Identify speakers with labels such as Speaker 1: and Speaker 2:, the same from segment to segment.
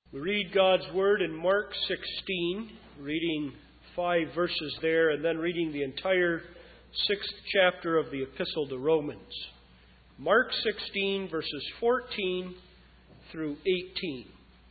Speaker 1: We read God's Word in Mark 16, reading 5 verses there, and then reading the entire 6th chapter of the Epistle to Romans. Mark 16, verses 14 through 18.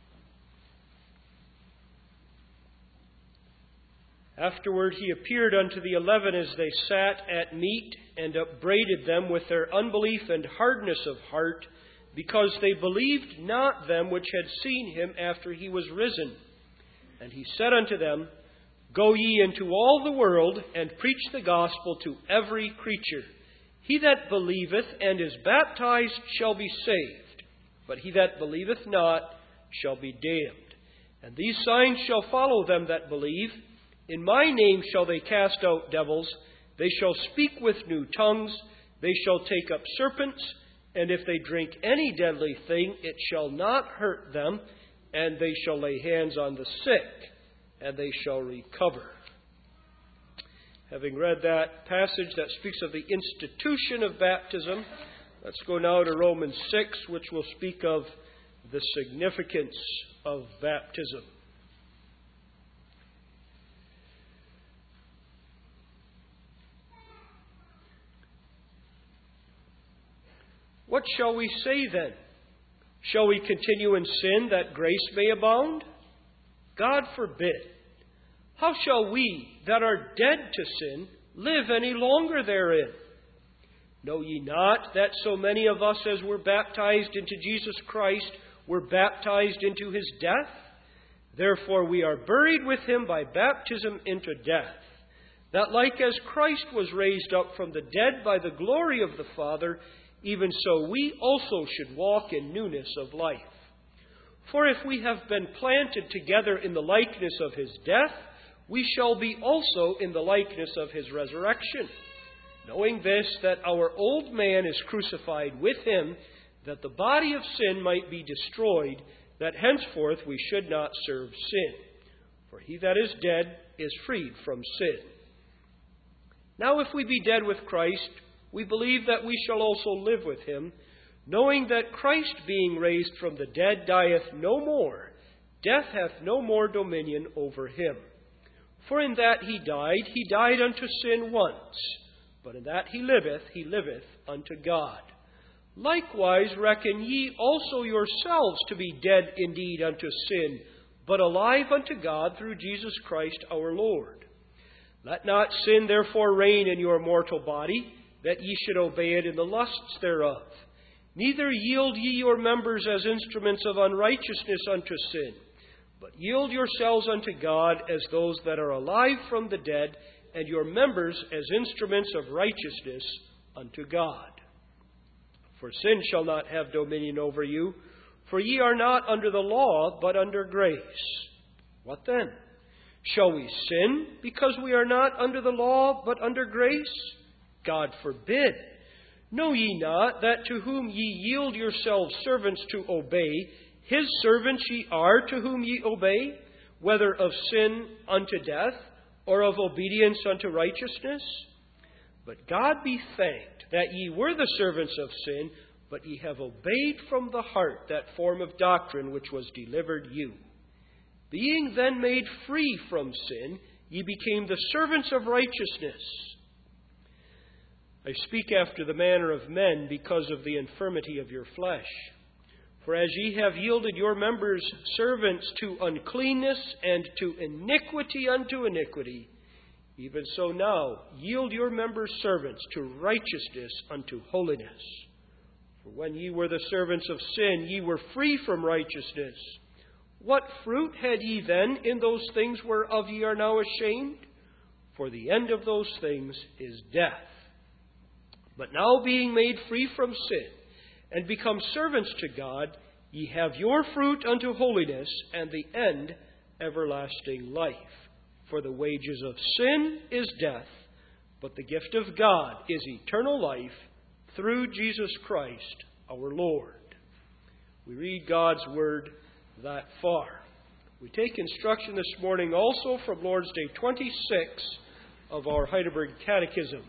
Speaker 1: Afterward he appeared unto the 11 as they sat at meat, and upbraided them with their unbelief and hardness of heart, because they believed not them which had seen him after he was risen. And he said unto them, Go ye into all the world, and preach the gospel to every creature. He that believeth and is baptized shall be saved, but he that believeth not shall be damned. And these signs shall follow them that believe. In my name shall they cast out devils. They shall speak with new tongues. They shall take up serpents. And if they drink any deadly thing, it shall not hurt them. And they shall lay hands on the sick, and they shall recover. Having read that passage that speaks of the institution of baptism, let's go now to Romans 6, which will speak of the significance of baptism. What shall we say then? Shall we continue in sin that grace may abound? God forbid. How shall we that are dead to sin live any longer therein? Know ye not that so many of us as were baptized into Jesus Christ were baptized into his death? Therefore we are buried with him by baptism into death, that like as Christ was raised up from the dead by the glory of the Father, even so we also should walk in newness of life. For if we have been planted together in the likeness of his death, we shall be also in the likeness of his resurrection. Knowing this, that our old man is crucified with him, that the body of sin might be destroyed, that henceforth we should not serve sin. For he that is dead is freed from sin. Now if we be dead with Christ, we believe that we shall also live with him, knowing that Christ being raised from the dead dieth no more, death hath no more dominion over him. For in that he died unto sin once, but in that he liveth unto God. Likewise reckon ye also yourselves to be dead indeed unto sin, but alive unto God through Jesus Christ our Lord. Let not sin therefore reign in your mortal body, that ye should obey it in the lusts thereof. Neither yield ye your members as instruments of unrighteousness unto sin, but yield yourselves unto God as those that are alive from the dead, and your members as instruments of righteousness unto God. For sin shall not have dominion over you, for ye are not under the law, but under grace. What then? Shall we sin because we are not under the law, but under grace? God forbid. Know ye not that to whom ye yield yourselves servants to obey, his servants ye are to whom ye obey, whether of sin unto death, or of obedience unto righteousness? But God be thanked that ye were the servants of sin, but ye have obeyed from the heart that form of doctrine which was delivered you. Being then made free from sin, ye became the servants of righteousness. I speak after the manner of men because of the infirmity of your flesh. For as ye have yielded your members servants to uncleanness and to iniquity unto iniquity, even so now yield your members servants to righteousness unto holiness. For when ye were the servants of sin, ye were free from righteousness. What fruit had ye then in those things whereof ye are now ashamed? For the end of those things is death. But now being made free from sin, and become servants to God, ye have your fruit unto holiness, and the end everlasting life. For the wages of sin is death, but the gift of God is eternal life through Jesus Christ our Lord. We read God's Word that far. We take instruction this morning also from Lord's Day 26 of our Heidelberg Catechism.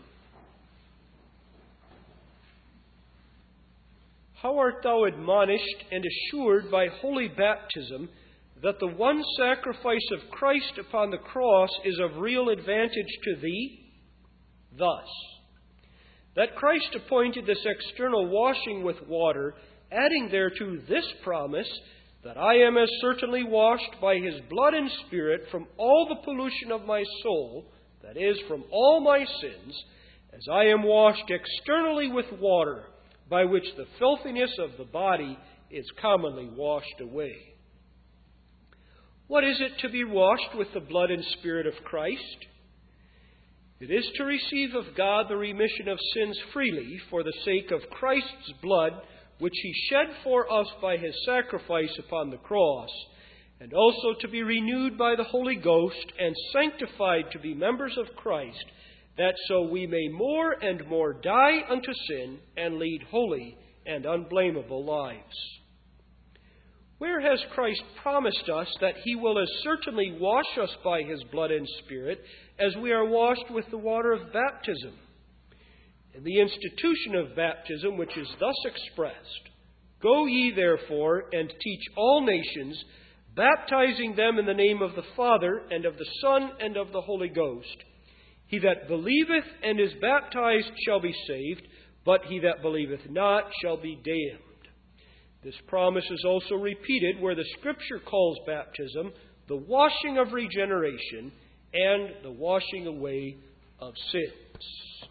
Speaker 1: How art thou admonished and assured by holy baptism that the one sacrifice of Christ upon the cross is of real advantage to thee? Thus, that Christ appointed this external washing with water, adding thereto this promise, that I am as certainly washed by his blood and Spirit from all the pollution of my soul, that is, from all my sins, as I am washed externally with water, by which the filthiness of the body is commonly washed away. What is it to be washed with the blood and Spirit of Christ? It is to receive of God the remission of sins freely for the sake of Christ's blood, which he shed for us by his sacrifice upon the cross, and also to be renewed by the Holy Ghost and sanctified to be members of Christ, that so we may more and more die unto sin and lead holy and unblameable lives. Where has Christ promised us that he will as certainly wash us by his blood and Spirit as we are washed with the water of baptism? In the institution of baptism, which is thus expressed, Go ye therefore and teach all nations, baptizing them in the name of the Father, and of the Son, and of the Holy Ghost. He that believeth and is baptized shall be saved, but he that believeth not shall be damned. This promise is also repeated where the Scripture calls baptism the washing of regeneration and the washing away of sins.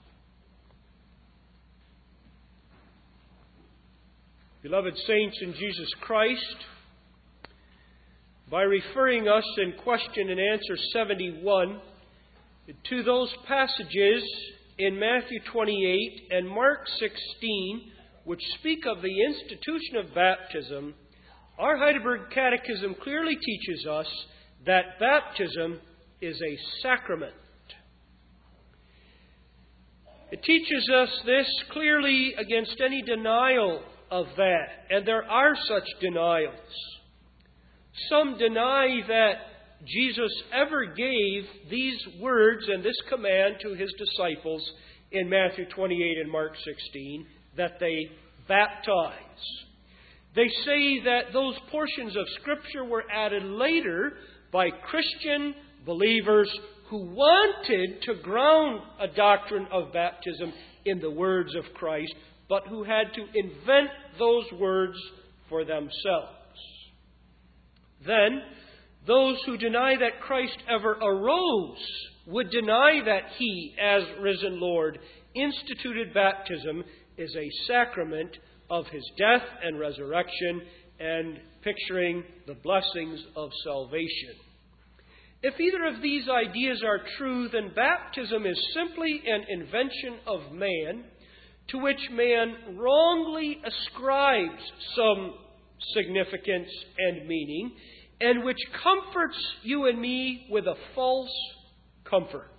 Speaker 1: Beloved saints in Jesus Christ, by referring us in question and answer 71 to those passages in Matthew 28 and Mark 16, which speak of the institution of baptism, our Heidelberg Catechism clearly teaches us that baptism is a sacrament. It teaches us this clearly against any denial of that, and there are such denials. Some deny that Jesus ever gave these words and this command to his disciples in Matthew 28 and Mark 16, that they baptize. They say that those portions of Scripture were added later by Christian believers who wanted to ground a doctrine of baptism in the words of Christ, but who had to invent those words for themselves. Then, those who deny that Christ ever arose would deny that he, as risen Lord, instituted baptism as a sacrament of his death and resurrection, and picturing the blessings of salvation. If either of these ideas are true, then baptism is simply an invention of man, to which man wrongly ascribes some significance and meaning, and which comforts you and me with a false comfort.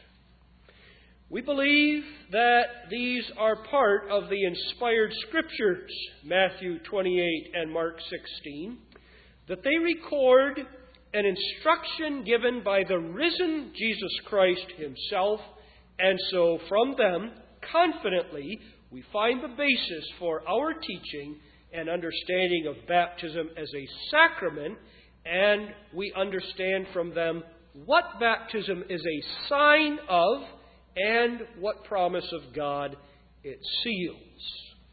Speaker 1: We believe that these are part of the inspired Scriptures, Matthew 28 and Mark 16, that they record an instruction given by the risen Jesus Christ himself, and so from them, confidently, we find the basis for our teaching and understanding of baptism as a sacrament, and we understand from them what baptism is a sign of and what promise of God it seals.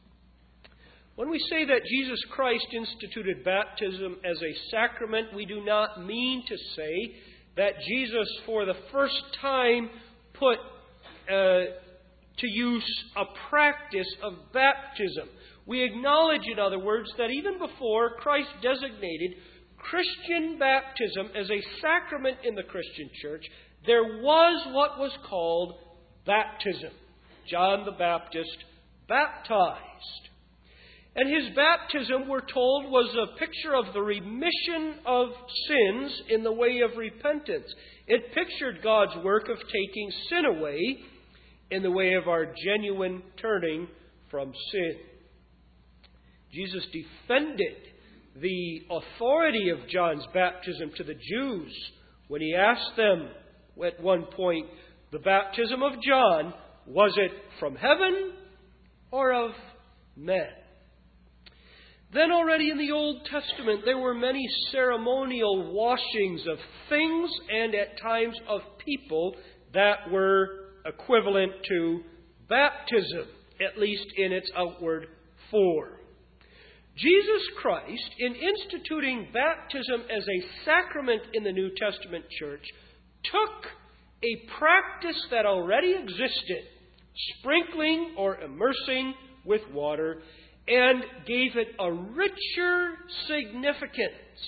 Speaker 1: When we say that Jesus Christ instituted baptism as a sacrament, we do not mean to say that Jesus for the first time put to use a practice of baptism. We acknowledge, in other words, that even before Christ designated Christian baptism as a sacrament in the Christian church, there was what was called baptism. John the Baptist baptized. And his baptism, we're told, was a picture of the remission of sins in the way of repentance. It pictured God's work of taking sin away in the way of our genuine turning from sin. Jesus defended the authority of John's baptism to the Jews when he asked them at one point, the baptism of John, was it from heaven or of men? Then already in the Old Testament there were many ceremonial washings of things and at times of people that were equivalent to baptism, at least in its outward form. Jesus Christ, in instituting baptism as a sacrament in the New Testament church, took a practice that already existed, sprinkling or immersing with water, and gave it a richer significance.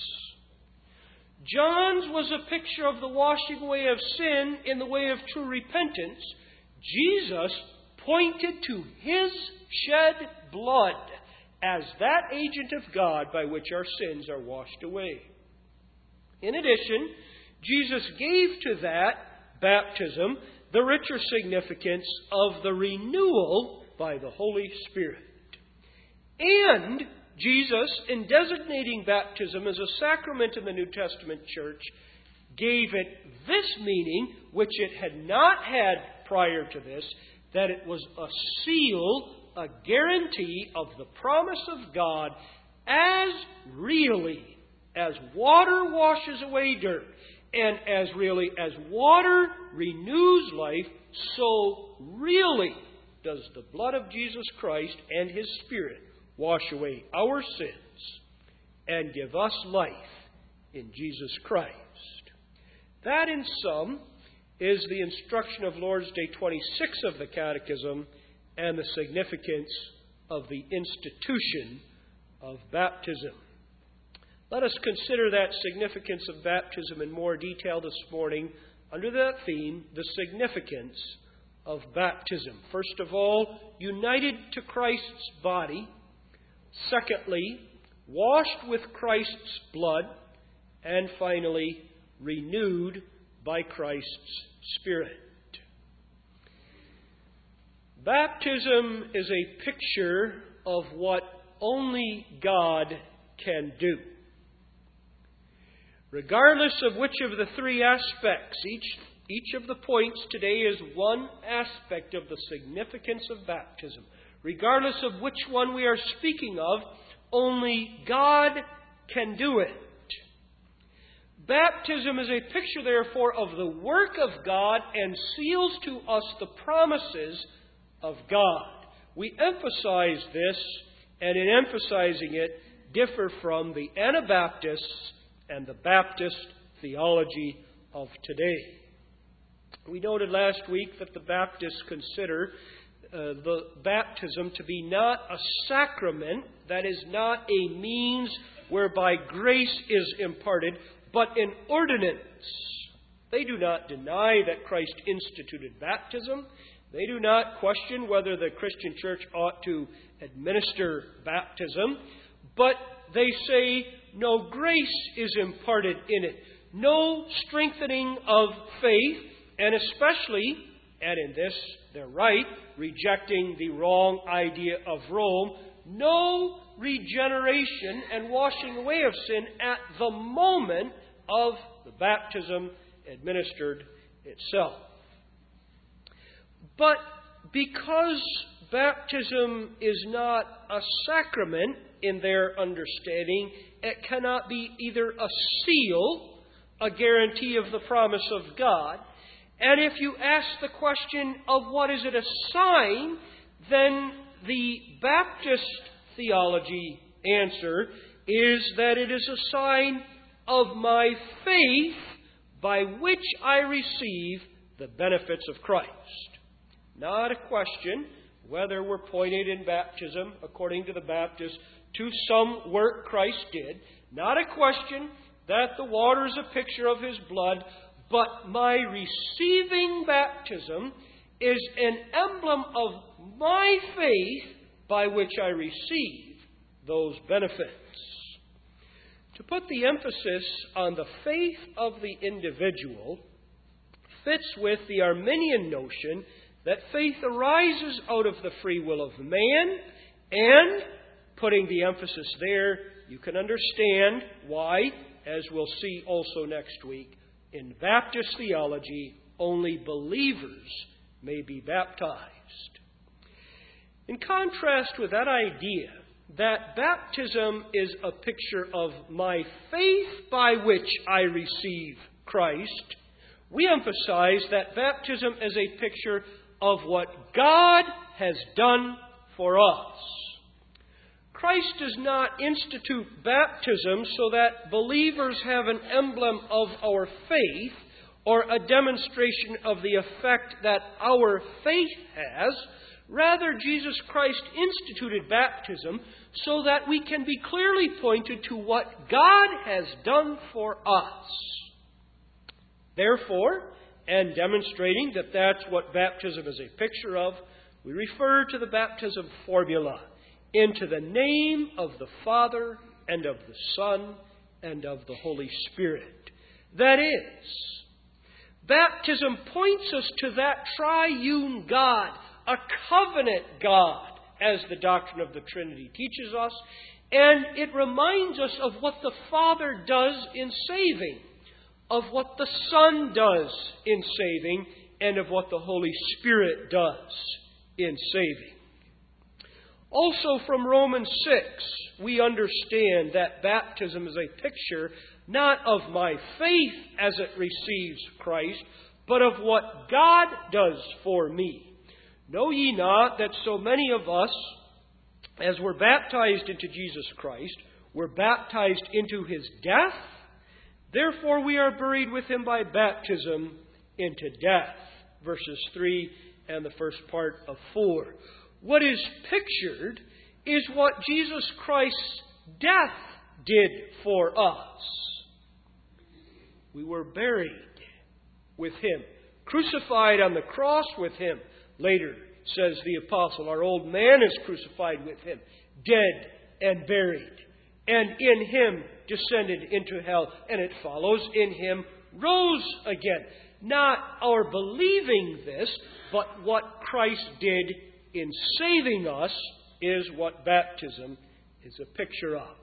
Speaker 1: John's was a picture of the washing away of sin in the way of true repentance. Jesus pointed to His shed blood as that agent of God by which our sins are washed away. In addition, Jesus gave to that baptism the richer significance of the renewal by the Holy Spirit. And Jesus, in designating baptism as a sacrament in the New Testament church, gave it this meaning, which it had not had prior to this, that it was a seal, a guarantee of the promise of God, as really as water washes away dirt, and as really as water renews life, so really does the blood of Jesus Christ and His Spirit wash away our sins and give us life in Jesus Christ. That, in sum, is the instruction of Lord's Day 26 of the Catechism and the significance of the institution of baptism. Let us consider that significance of baptism in more detail this morning under that theme, the significance of baptism. First of all, united to Christ's body. Secondly, washed with Christ's blood. And finally, renewed by Christ's Spirit. Baptism is a picture of what only God can do. Regardless of which of the three aspects, each of the points today is one aspect of the significance of baptism. Regardless of which one we are speaking of, only God can do it. Baptism is a picture, therefore, of the work of God and seals to us the promises of God. We emphasize this, and in emphasizing it, differ from the Anabaptists and the Baptist theology of today. We noted last week that the Baptists consider the baptism to be not a sacrament, that is not a means whereby grace is imparted, but an ordinance. They do not deny that Christ instituted baptism. They do not question whether the Christian church ought to administer baptism, but they say no grace is imparted in it, no strengthening of faith, and especially, and in this they're right, rejecting the wrong idea of Rome, no regeneration and washing away of sin at the moment of the baptism administered itself. But because baptism is not a sacrament in their understanding, it cannot be either a seal, a guarantee of the promise of God, and if you ask the question of what is it a sign, then the Baptist theology answer is that it is a sign of my faith by which I receive the benefits of Christ. Not a question whether we're pointed in baptism, according to the Baptists, to some work Christ did. Not a question that the water is a picture of His blood, but my receiving baptism is an emblem of my faith by which I receive those benefits. To put the emphasis on the faith of the individual fits with the Arminian notion that faith arises out of the free will of man, and putting the emphasis there, you can understand why, as we'll see also next week, in Baptist theology, only believers may be baptized. In contrast with that idea, that baptism is a picture of my faith by which I receive Christ, we emphasize that baptism is a picture of what God has done for us. Christ does not institute baptism so that believers have an emblem of our faith or a demonstration of the effect that our faith has. Rather, Jesus Christ instituted baptism so that we can be clearly pointed to what God has done for us. Therefore, and demonstrating that that's what baptism is a picture of, we refer to the baptism formula: into the name of the Father, and of the Son, and of the Holy Spirit. That is, baptism points us to that triune God, a covenant God, as the doctrine of the Trinity teaches us, and it reminds us of what the Father does in saving, of what the Son does in saving, and of what the Holy Spirit does in saving. Also from Romans 6, we understand that baptism is a picture not of my faith as it receives Christ, but of what God does for me. Know ye not that so many of us, as were baptized into Jesus Christ, were baptized into His death? Therefore we are buried with Him by baptism into death. Verses 3 and the first part of 4. What is pictured is what Jesus Christ's death did for us. We were buried with Him, crucified on the cross with Him. Later, says the apostle, our old man is crucified with Him, dead and buried, and in Him descended into hell. And it follows, in Him rose again. Not our believing this, but what Christ did in saving us is what baptism is a picture of.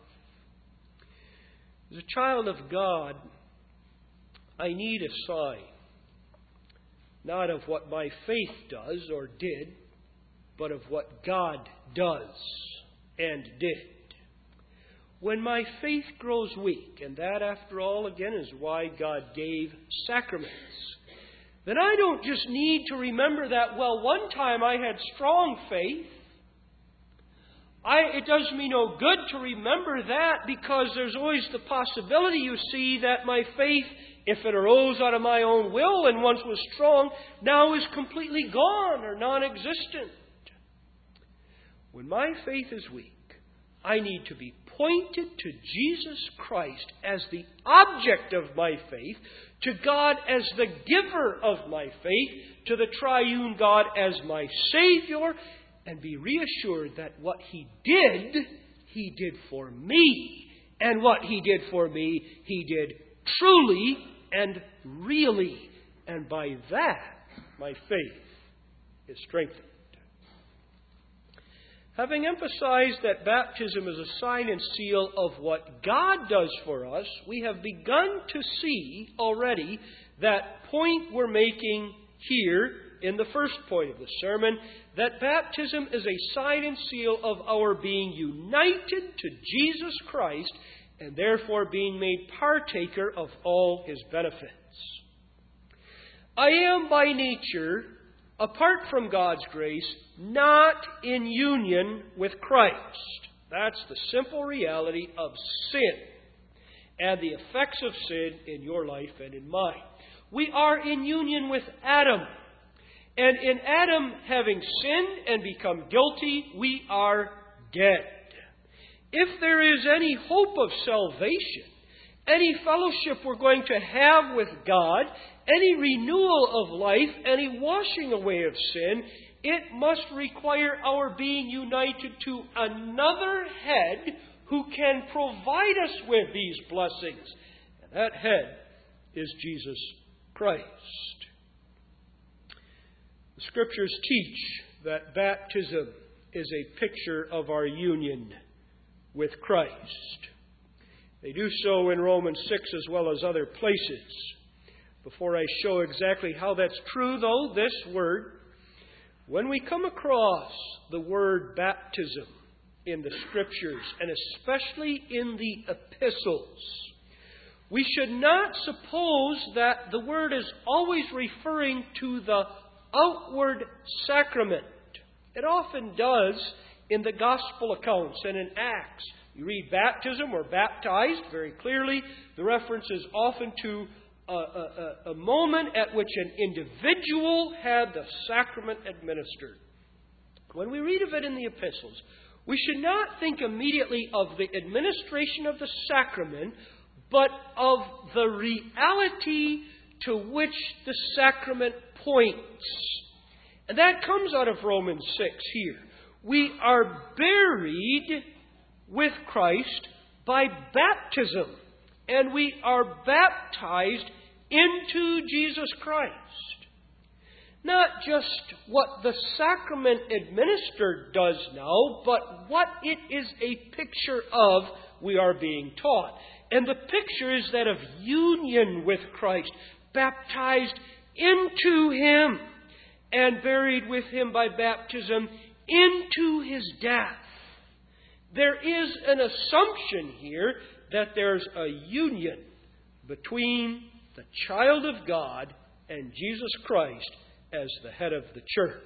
Speaker 1: As a child of God, I need a sign, not of what my faith does or did, but of what God does and did. When my faith grows weak, and that, after all, again, is why God gave sacraments, then I don't just need to remember that, well, one time I had strong faith. It does me no good to remember that, because there's always the possibility, you see, that my faith, if it arose out of my own will and once was strong, now is completely gone or non-existent. When my faith is weak, I need to be pointed to Jesus Christ as the object of my faith, to God as the giver of my faith, to the triune God as my Savior, and be reassured that what He did for me. And what He did for me, He did truly and really. And by that, my faith is strengthened. Having emphasized that baptism is a sign and seal of what God does for us, we have begun to see already that point we're making here in the first point of the sermon, that baptism is a sign and seal of our being united to Jesus Christ and therefore being made partaker of all His benefits. I am by nature, apart from God's grace, not in union with Christ. That's the simple reality of sin and the effects of sin in your life and in mine. We are in union with Adam. And in Adam having sinned and become guilty, we are dead. If there is any hope of salvation, any fellowship we're going to have with God, any renewal of life, any washing away of sin, it must require our being united to another head who can provide us with these blessings. And that head is Jesus Christ. The Scriptures teach that baptism is a picture of our union with Christ. They do so in Romans 6 as well as other places. Before I show exactly how that's true, though, this word, when we come across the word baptism in the Scriptures, and especially in the epistles, we should not suppose that the word is always referring to the outward sacrament. It often does in the gospel accounts and in Acts. You read baptism or baptized very clearly. The reference is often to a moment at which an individual had the sacrament administered. When we read of it in the epistles, we should not think immediately of the administration of the sacrament, but of the reality to which the sacrament points. And that comes out of Romans 6 here. We are buried with Christ by baptism, and we are baptized into Jesus Christ. Not just what the sacrament administered does now, but what it is a picture of, we are being taught. And the picture is that of union with Christ, baptized into Him, and buried with Him by baptism into His death. There is an assumption here that there's a union between the child of God and Jesus Christ as the head of the church.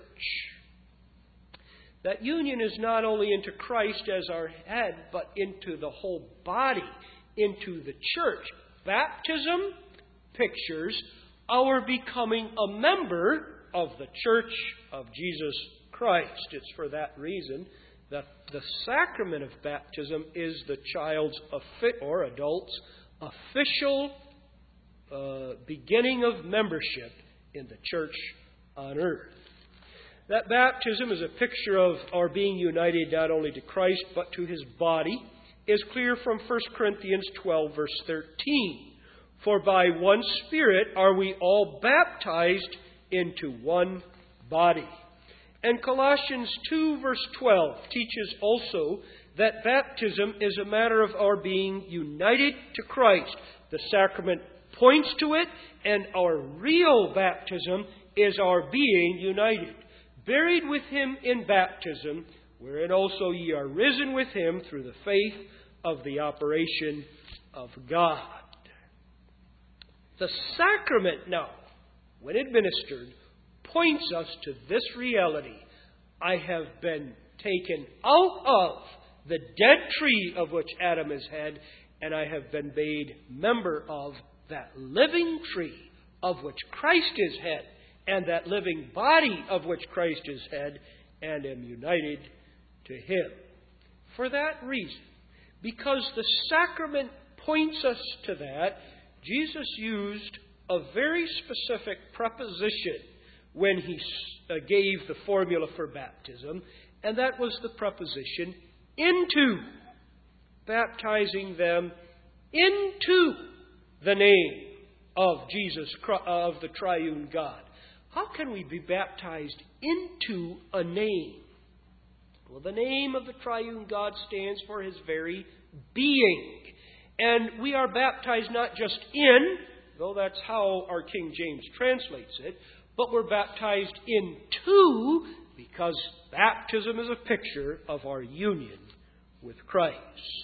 Speaker 1: That union is not only into Christ as our head, but into the whole body, into the church. Baptism pictures our becoming a member of the church of Jesus Christ. It's for that reason that the sacrament of baptism is the child's or adult's official beginning of membership in the church on earth. That baptism is a picture of our being united not only to Christ but to His body is clear from 1 Corinthians 12 verse 13. For by one Spirit are we all baptized into one body. And Colossians 2 verse 12 teaches also that baptism is a matter of our being united to Christ. The sacrament points to it, and our real baptism is our being united. Buried with Him in baptism, wherein also ye are risen with Him through the faith of the operation of God. The sacrament now, when administered, points us to this reality. I have been taken out of the dead tree of which Adam is head, and I have been made member of that living tree of which Christ is head, and that living body of which Christ is head, and am united to Him. For that reason, because the sacrament points us to that, Jesus used a very specific preposition when He gave the formula for baptism, and that was the preposition into, baptizing them into the name of Jesus, of the triune God. How can we be baptized into a name? Well, the name of the triune God stands for His very being. And we are baptized not just in, though that's how our King James translates it, but we're baptized into, because baptism is a picture of our union with Christ.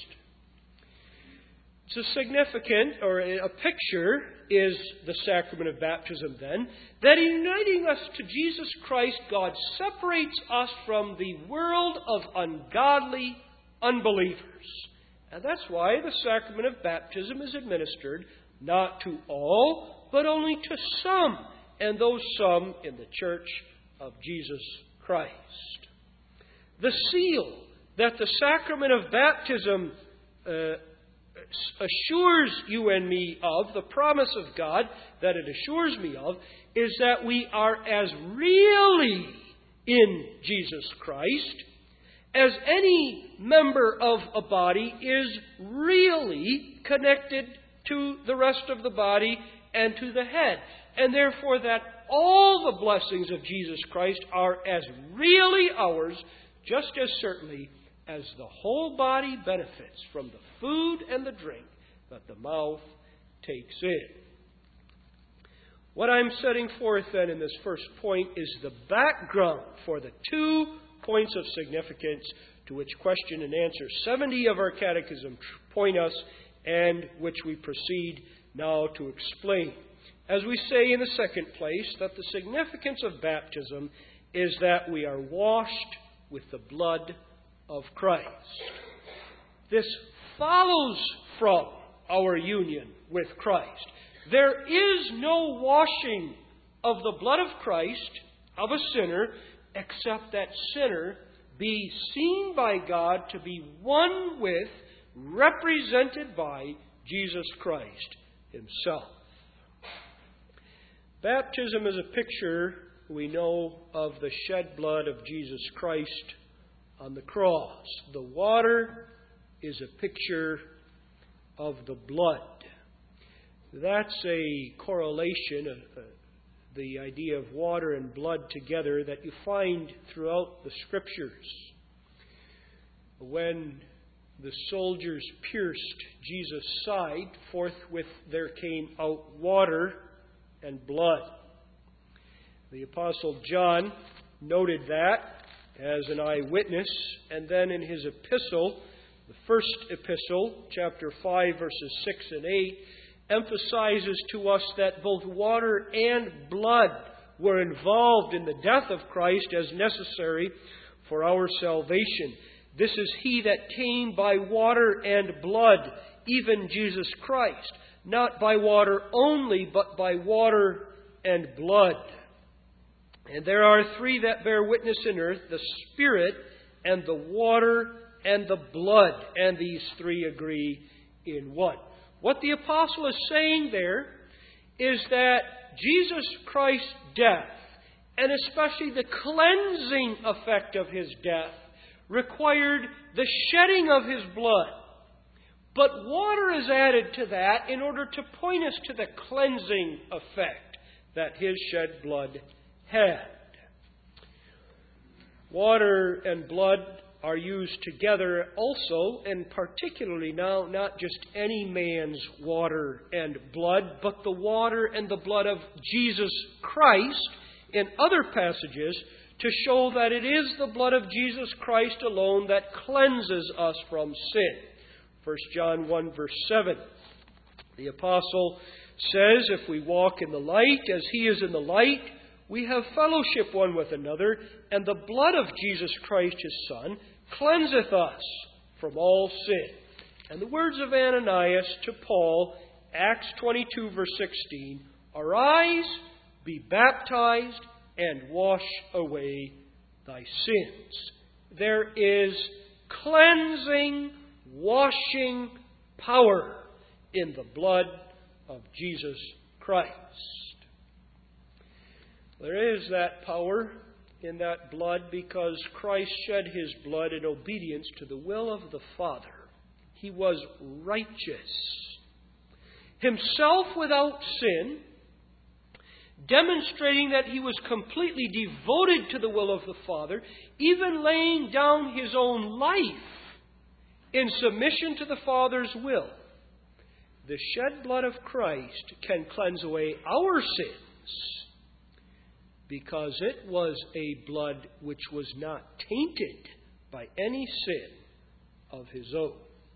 Speaker 1: It's a significant, or a picture is the sacrament of baptism then, that in uniting us to Jesus Christ, God separates us from the world of ungodly unbelievers. And that's why the sacrament of baptism is administered not to all, but only to some, and those some in the church of Jesus Christ. The seal that the sacrament of baptism assures you and me of, the promise of God that it assures me of, is that we are as really in Jesus Christ as any member of a body is really connected to the rest of the body and to the head. And therefore that all the blessings of Jesus Christ are as really ours, just as certainly as the whole body benefits from the food and the drink that the mouth takes in. What I'm setting forth then in this first point is the background for the 2 points of significance to which question and answer 70 of our catechism point us, and which we proceed now to explain. As we say in the second place, that the significance of baptism is that we are washed with the blood of Christ. This follows from our union with Christ. There is no washing of the blood of Christ of a sinner except that sinner be seen by God to be one with, represented by Jesus Christ Himself. Baptism is a picture, we know, of the shed blood of Jesus Christ on the cross. The water is a picture of the blood. That's a correlation, the idea of water and blood together, that you find throughout the Scriptures. When the soldiers pierced Jesus' side, forthwith there came out water and blood. The Apostle John noted that as an eyewitness, and then in his epistle, the first epistle, chapter 5, verses 6 and 8, emphasizes to us that both water and blood were involved in the death of Christ as necessary for our salvation. This is He that came by water and blood, even Jesus Christ, not by water only, but by water and blood. And there are three that bear witness in earth, the Spirit and the water and the blood, and these three agree in one. What the apostle is saying there is that Jesus Christ's death, and especially the cleansing effect of His death, required the shedding of His blood. But water is added to that in order to point us to the cleansing effect that His shed blood had. Water and blood are used together also, and particularly now, not just any man's water and blood, but the water and the blood of Jesus Christ in other passages, to show that it is the blood of Jesus Christ alone that cleanses us from sin. 1 John 1 verse 7. The apostle says, if we walk in the light as He is in the light, we have fellowship one with another, and the blood of Jesus Christ His Son cleanseth us from all sin. And the words of Ananias to Paul, Acts 22 verse 16, arise, be baptized, and wash away thy sins. There is cleansing, washing power in the blood of Jesus Christ. There is that power in that blood because Christ shed His blood in obedience to the will of the Father. He was righteous, Himself without sin, demonstrating that He was completely devoted to the will of the Father, even laying down His own life in submission to the Father's will. The shed blood of Christ can cleanse away our sins, because it was a blood which was not tainted by any sin of His own.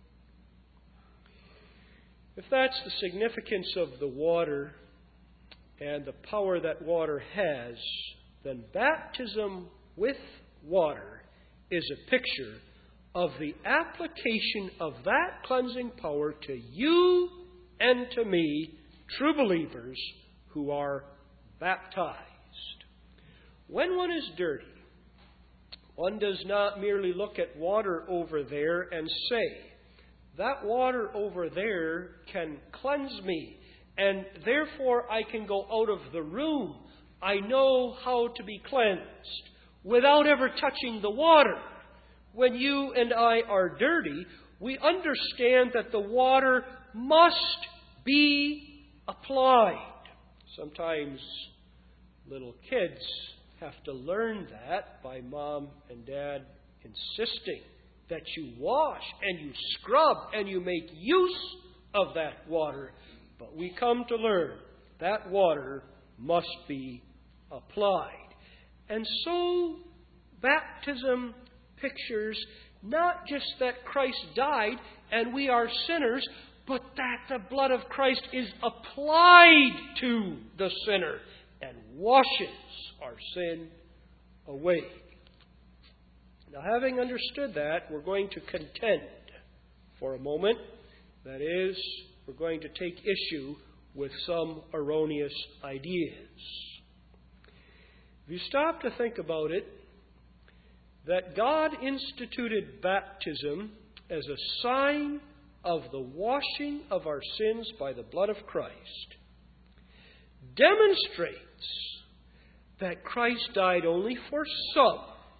Speaker 1: If that's the significance of the water and the power that water has, then baptism with water is a picture of the application of that cleansing power to you and to me, true believers who are baptized. When one is dirty, one does not merely look at water over there and say, that water over there can cleanse me, and therefore I can go out of the room. I know how to be cleansed without ever touching the water. When you and I are dirty, we understand that the water must be applied. Sometimes little kids have to learn that by mom and dad insisting that you wash and you scrub and you make use of that water. But we come to learn that water must be applied. And so baptism pictures not just that Christ died and we are sinners, but that the blood of Christ is applied to the sinner and washes our sin away. Now, having understood that, we're going to contend for a moment. That is, we're going to take issue with some erroneous ideas. If you stop to think about it, that God instituted baptism as a sign of the washing of our sins by the blood of Christ demonstrates that Christ died only for some,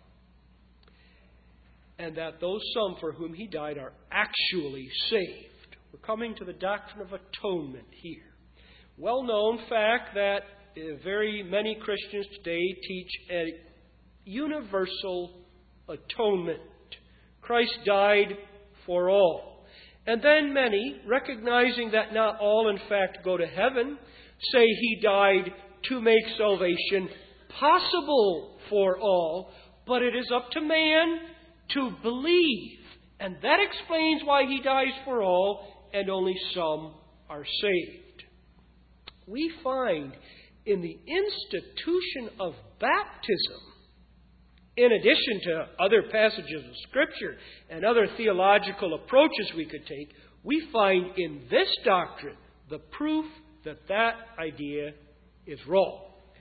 Speaker 1: and that those some for whom He died are actually saved. We're coming to the doctrine of atonement here. Well-known fact that very many Christians today teach a universal atonement. Christ died for all. And then many, recognizing that not all in fact go to heaven, say He died to make salvation possible for all, but it is up to man to believe. And that explains why He dies for all and only some are saved. We find in the institution of baptism, in addition to other passages of Scripture and other theological approaches we could take, we find in this doctrine the proof that that idea is wrong.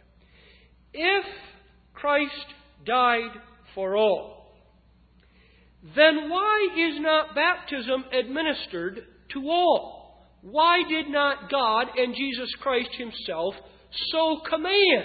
Speaker 1: If Christ died for all, then why is not baptism administered to all? Why did not God and Jesus Christ Himself so command?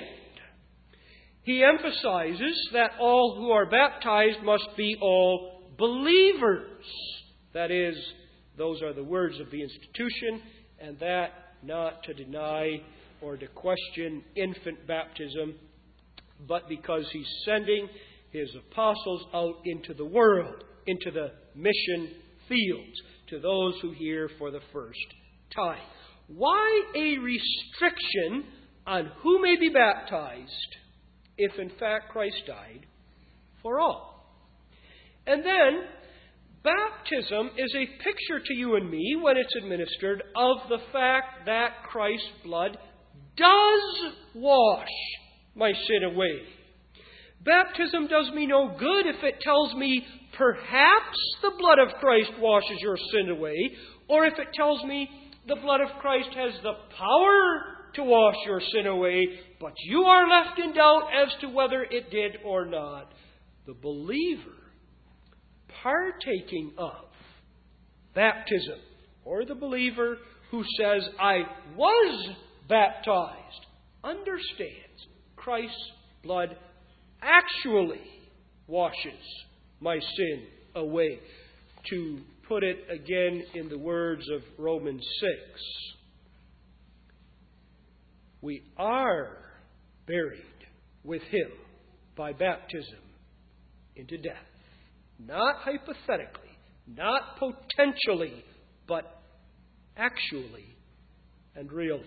Speaker 1: He emphasizes that all who are baptized must be all believers. That is, those are the words of the institution, and that not to deny or to question infant baptism, but because He's sending His apostles out into the world, into the mission fields, to those who hear for the first time. Why a restriction on who may be baptized if in fact Christ died for all? And then, baptism is a picture to you and me, when it's administered, of the fact that Christ's blood does wash my sin away. Baptism does me no good if it tells me perhaps the blood of Christ washes your sin away, or if it tells me the blood of Christ has the power to wash your sin away, but you are left in doubt as to whether it did or not. The believer partaking of baptism, or the believer who says, I was baptized, understands Christ's blood actually washes my sin away. To put it again in the words of Romans 6, we are buried with Him by baptism into death. Not hypothetically, not potentially, but actually and really.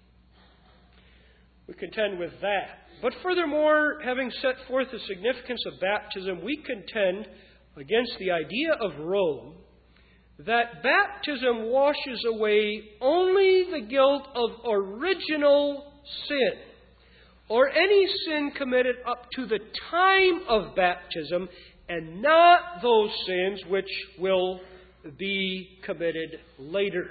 Speaker 1: We contend with that. But furthermore, having set forth the significance of baptism, we contend against the idea of Rome that baptism washes away only the guilt of original sin, or any sin committed up to the time of baptism, and not those sins which will be committed later.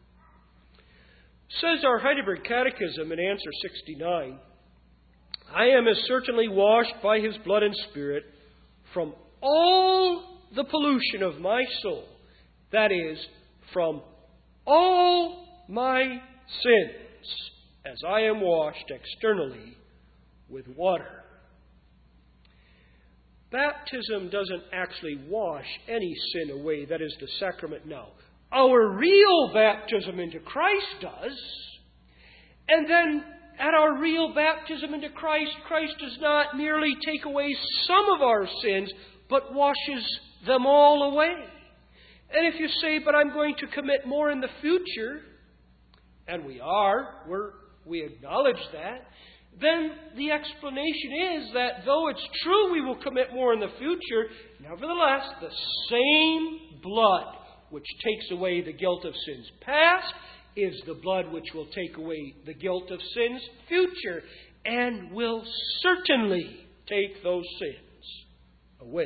Speaker 1: Says our Heidelberg Catechism in answer 69, I am as certainly washed by His blood and Spirit from all the pollution of my soul, that is, from all my sins, as I am washed externally with water. Baptism doesn't actually wash any sin away. That is the sacrament now. Our real baptism into Christ does. And then at our real baptism into Christ, Christ does not merely take away some of our sins, but washes them all away. And if you say, but I'm going to commit more in the future, and we acknowledge that, then the explanation is that though it's true we will commit more in the future, nevertheless, the same blood which takes away the guilt of sins past is the blood which will take away the guilt of sins future, and will certainly take those sins away.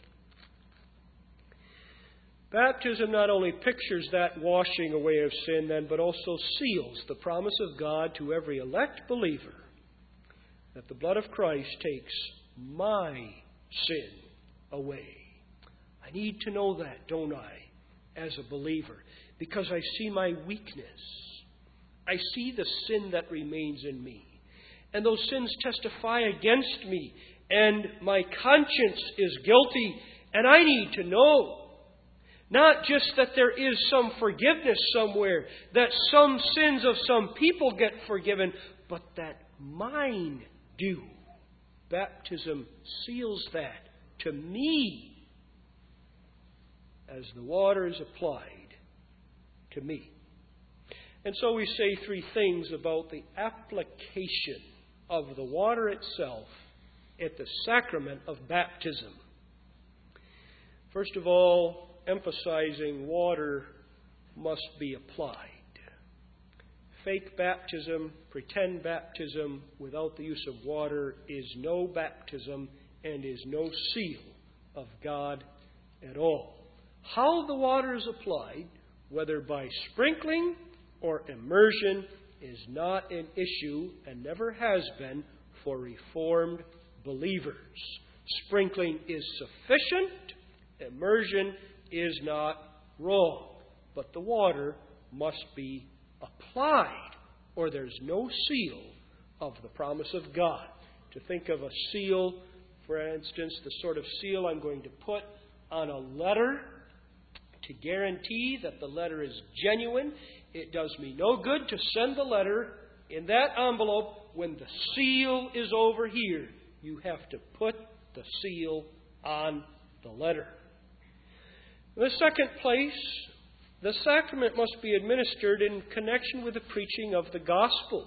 Speaker 1: Baptism not only pictures that washing away of sin then, but also seals the promise of God to every elect believer that the blood of Christ takes my sin away. I need to know that, don't I, as a believer, because I see my weakness. I see the sin that remains in me. And those sins testify against me, and my conscience is guilty, and I need to know not just that there is some forgiveness somewhere, that some sins of some people get forgiven, but that mine do. Baptism seals that to me as the water is applied to me. And so we say three things about the application of the water itself at the sacrament of baptism. First of all, emphasizing water must be applied. Fake baptism, pretend baptism without the use of water is no baptism and is no seal of God at all. How the water is applied, whether by sprinkling or immersion, is not an issue and never has been for Reformed believers. Sprinkling is sufficient. Immersion is not wrong. But the water must be applied, or there's no seal of the promise of God. To think of a seal, for instance, the sort of seal I'm going to put on a letter to guarantee that the letter is genuine. It does me no good to send the letter in that envelope when the seal is over here. You have to put the seal on the letter. In the second place, the sacrament must be administered in connection with the preaching of the gospel.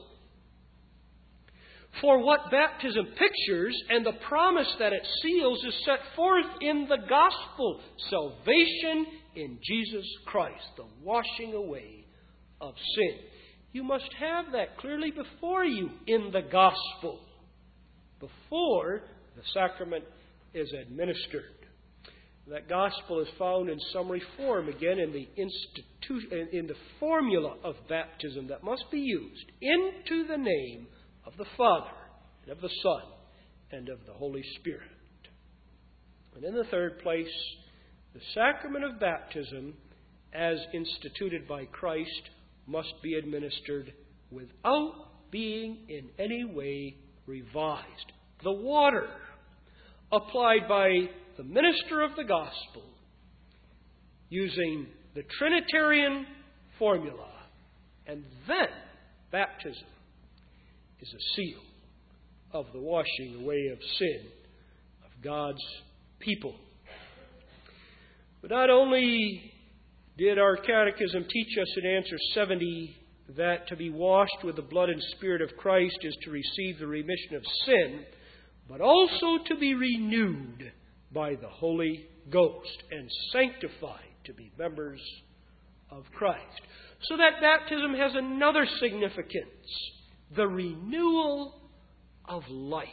Speaker 1: For what baptism pictures and the promise that it seals is set forth in the gospel. Salvation in Jesus Christ, the washing away of sin. You must have that clearly before you in the gospel before the sacrament is administered. That gospel is found in summary form again in the formula of baptism that must be used into the name of the Father and of the Son and of the Holy Spirit. And in the third place, the sacrament of baptism, as instituted by Christ, must be administered without being in any way revised. The water applied by the minister of the gospel using the Trinitarian formula, and then baptism is a seal of the washing away of sin of God's people. But not only did our catechism teach us in answer 70 that to be washed with the blood and Spirit of Christ is to receive the remission of sin, but also to be renewed by the Holy Ghost and sanctified to be members of Christ. So that baptism has another significance, the renewal of life.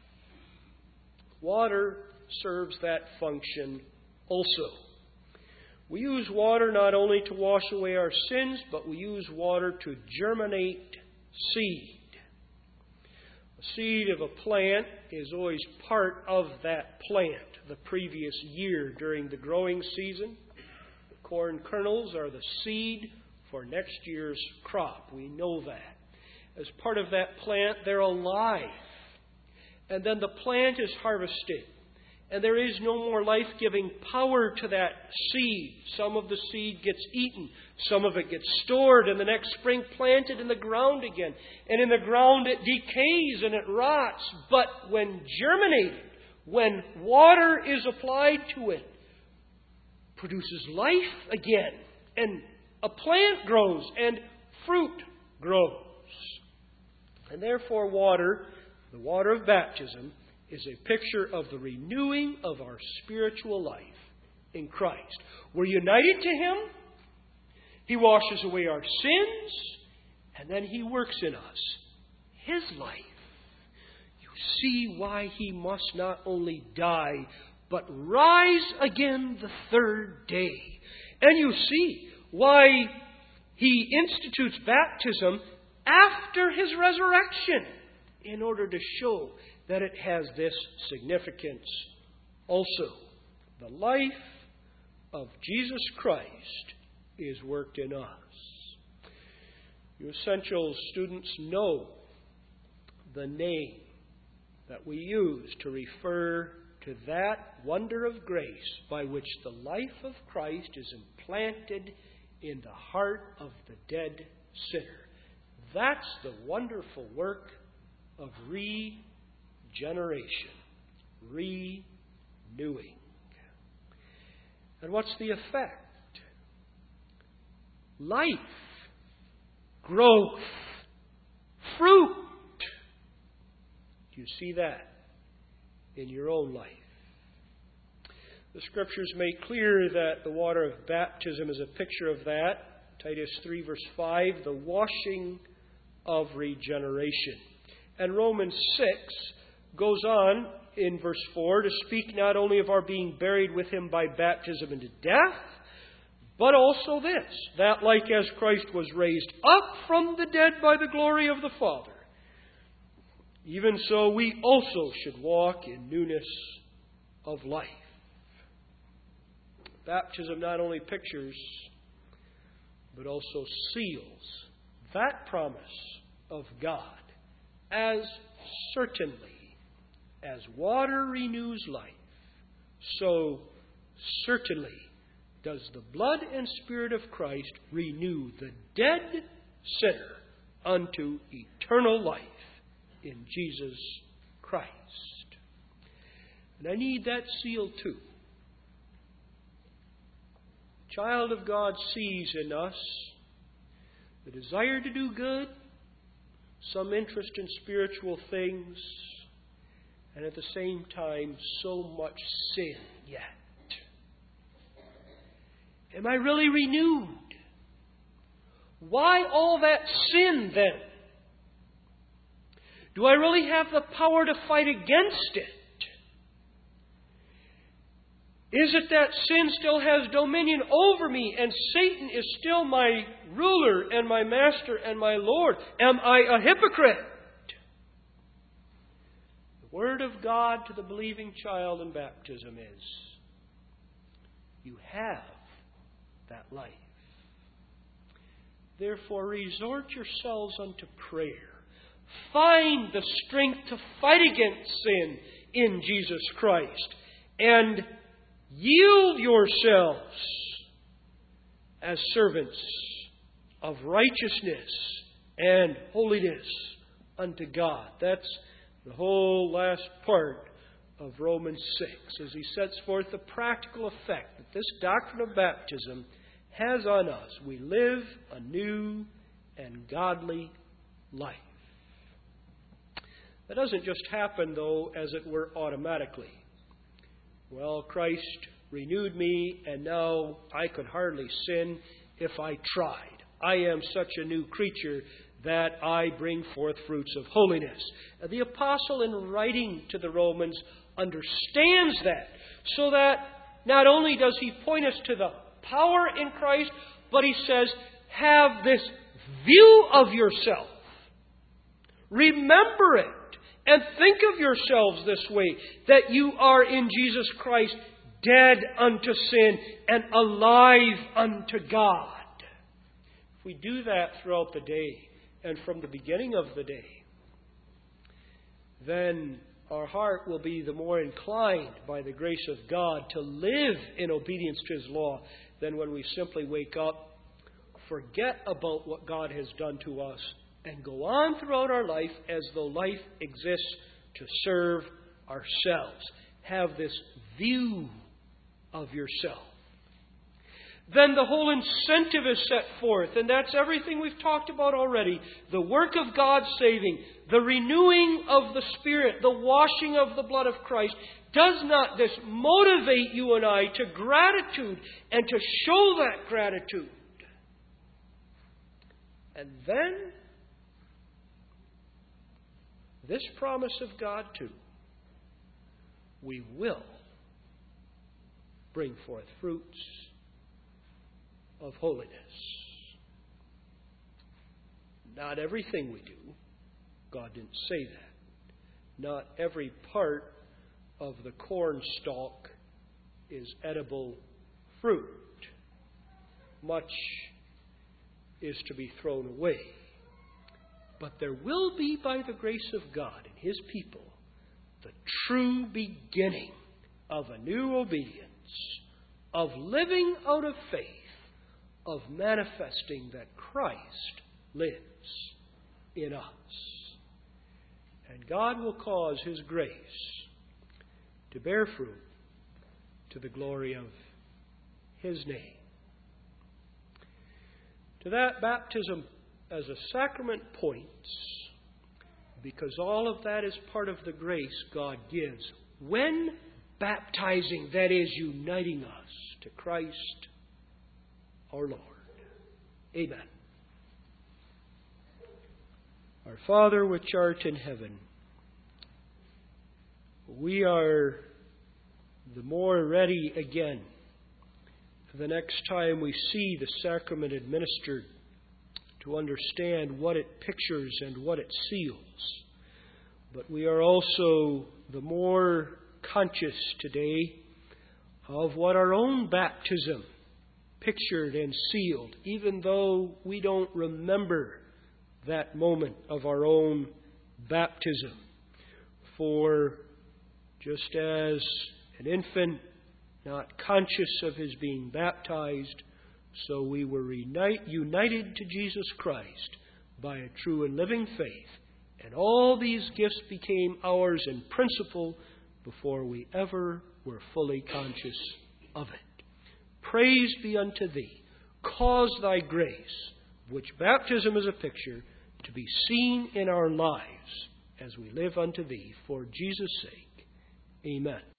Speaker 1: Water serves that function also. We use water not only to wash away our sins, but we use water to germinate seed. The seed of a plant is always part of that plant the previous year during the growing season. The corn kernels are the seed for next year's crop. We know that. As part of that plant, they're alive. And then the plant is harvested. And there is no more life-giving power to that seed. Some of the seed gets eaten. Some of it gets stored and the next spring planted in the ground again. And in the ground it decays and it rots. But when germinated, when water is applied to it, produces life again. And a plant grows and fruit grows. And therefore water, the water of baptism, is a picture of the renewing of our spiritual life in Christ. We're united to Him. He washes away our sins. And then He works in us His life. You see why He must not only die, but rise again the third day. And you see why He institutes baptism after His resurrection, in order to show that it has this significance also. The life of Jesus Christ is worked in us. You essential students know the name that we use to refer to that wonder of grace by which the life of Christ is implanted in the heart of the dead sinner. That's the wonderful work of regeneration, renewing. And what's the effect? Life, growth, fruit. Do you see that in your own life? The Scriptures make clear that the water of baptism is a picture of that. Titus 3 verse 5, the washing of regeneration. And Romans 6 goes on in verse 4 to speak not only of our being buried with Him by baptism into death, but also this, that like as Christ was raised up from the dead by the glory of the Father, even so we also should walk in newness of life. Baptism not only pictures, but also seals that promise of God, as certainly as water renews life, so certainly does the blood and Spirit of Christ renew the dead sinner unto eternal life in Jesus Christ. And I need that seal too. The child of God sees in us the desire to do good, some interest in spiritual things, and at the same time so much sin yet. Am I really renewed? Why all that sin then? Do I really have the power to fight against it? Is it that sin still has dominion over me and Satan is still my ruler and my master and my Lord? Am I a hypocrite? The Word of God to the believing child in baptism is, you have that life. Therefore, resort yourselves unto prayer. Find the strength to fight against sin in Jesus Christ. And yield yourselves as servants of righteousness and holiness unto God. That's the whole last part of Romans 6, as he sets forth the practical effect that this doctrine of baptism has on us. We live a new and godly life. That doesn't just happen, though, as it were, automatically. Well, Christ renewed me, and now I could hardly sin if I tried. I am such a new creature that I bring forth fruits of holiness. The apostle, in writing to the Romans, understands that, so that not only does he point us to the power in Christ, but he says, have this view of yourself. Remember it. And think of yourselves this way, that you are in Jesus Christ, dead unto sin and alive unto God. If we do that throughout the day and from the beginning of the day, then our heart will be the more inclined by the grace of God to live in obedience to His law than when we simply wake up, forget about what God has done to us, and go on throughout our life as though life exists to serve ourselves. Have this view of yourself. then the whole incentive is set forth. And that's everything we've talked about already. The work of God saving, the renewing of the Spirit, the washing of the blood of Christ. Does not this motivate you and I to gratitude and to show that gratitude? And then, this promise of God too. We will bring forth fruits of holiness. Not everything we do. God didn't say that. Not every part of the corn stalk is edible fruit. Much is to be thrown away. But there will be, by the grace of God and His people, the true beginning of a new obedience, of living out of faith, of manifesting that Christ lives in us. And God will cause His grace to bear fruit to the glory of His name. To that, baptism as a sacrament points, because all of that is part of the grace God gives when baptizing, that is, uniting us to Christ our Lord. Amen. Our Father which art in heaven, we are the more ready again the next time we see the sacrament administered to understand what it pictures and what it seals. But we are also the more conscious today of what our own baptism pictured and sealed, even though we don't remember that moment of our own baptism. For just as an infant, not conscious of his being baptized, so we were united to Jesus Christ by a true and living faith. And all these gifts became ours in principle before we ever were fully conscious of it. Praise be unto Thee. Cause Thy grace, which baptism is a picture, to be seen in our lives as we live unto Thee. For Jesus' sake. Amen.